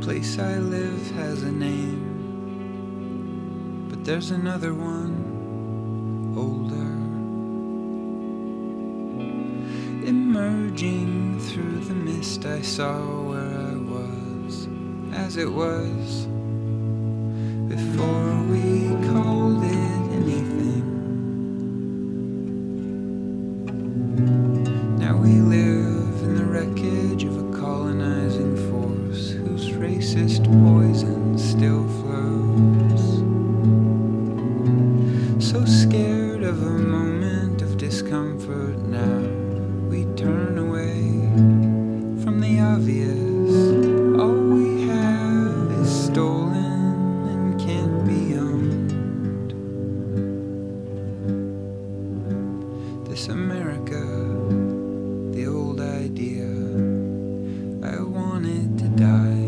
place I live has a name, but there's another one, older, emerging through the mist. I saw where I was, as it was before we called it anything. Now we live in the wreckage of a colonizing force whose racist poison still flows. So scared of a moment of discomfort now, we turn away from the obvious. All we have is stolen and can't be owned. This America, the old idea, I wanted to die.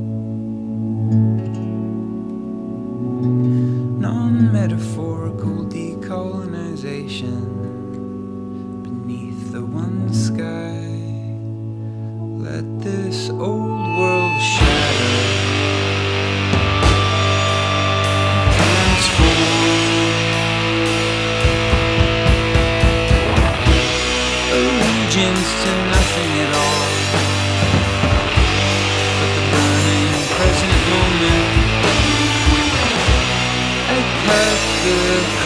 Non-metaphorical decolonization beneath the one sky. Let this old world shatter, transform. Allegiance to nothing at all but the burning present moment. I cut the